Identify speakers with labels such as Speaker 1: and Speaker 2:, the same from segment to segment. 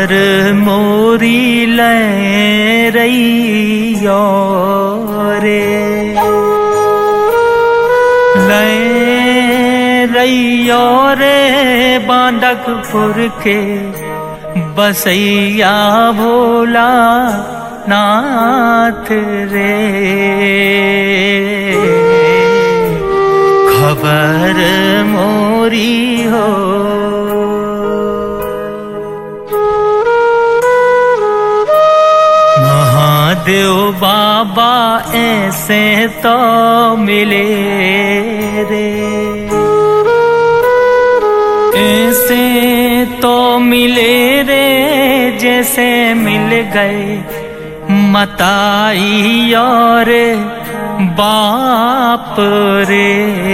Speaker 1: खबर मोरी ले रही रे, ले रही रे बांडकपुर के बसैया भोला नाथ रे। खबर मोरी हो महादेव बाबा ऐसे तो मिले रे, ऐसे तो मिले रे जैसे मिल गए मताई और बाप रे।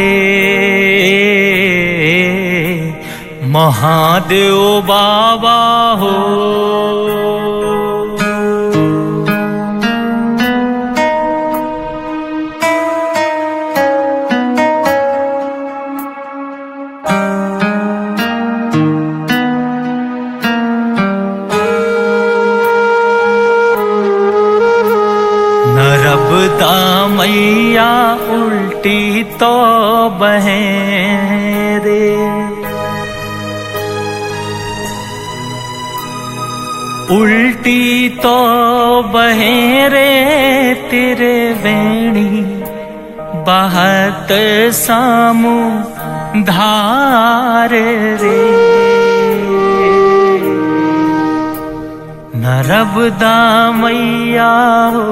Speaker 1: महादेव बाबा हो नर्मदा मैया उल्टी तो बहे रे, उल्टी तो बहे रे तेरे बेणी बहत सामू धार रे। नर्मदा मैया हो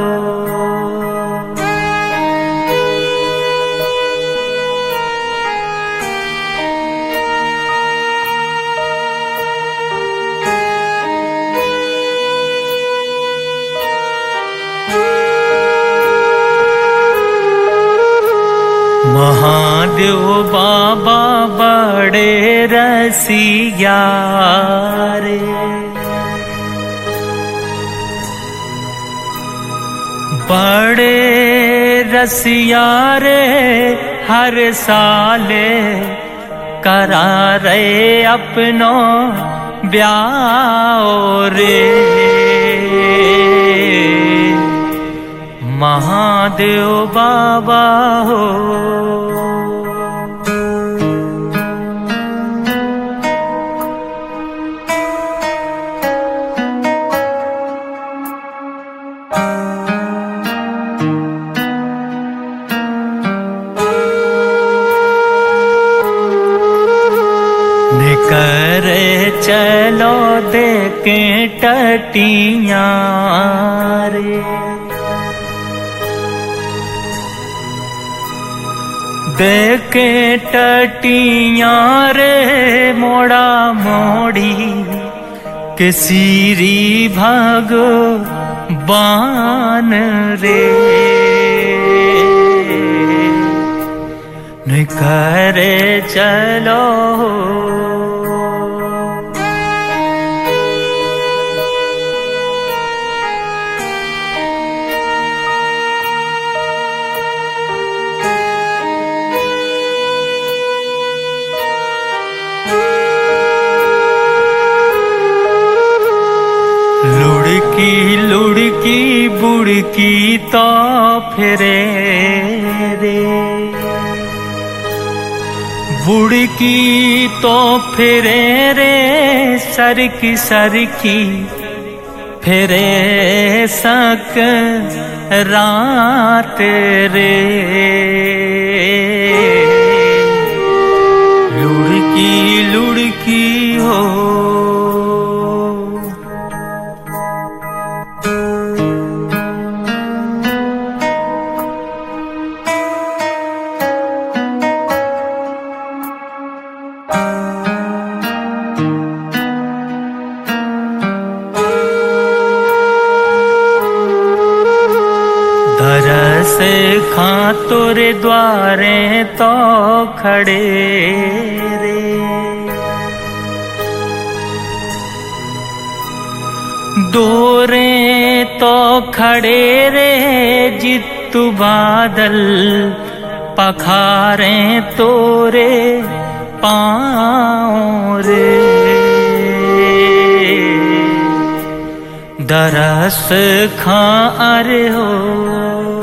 Speaker 1: महादेव बाबा बड़े रसिया रे, बड़े रसिया रे हर साले करा रहे अपनो ब्याह रे। महादेव बाबा हो करे चलो देखे टटियां रे, देखे टटियां रे मोड़ा मोड़ी के सीरी भगवान रे। करे चलो लुढ़की लुढ़की बुढ़की तो फिरे रे, बुढ़की तो फिरे रे सरकी सरकी फिरे सक रात रे। लुढ़की लुढ़की हो से खां तोरे द्वारे तो खड़े रे, दोरे तो खड़े रे जितु बादल पखारे तोरे पाँव रे। दरस खां अरे हो।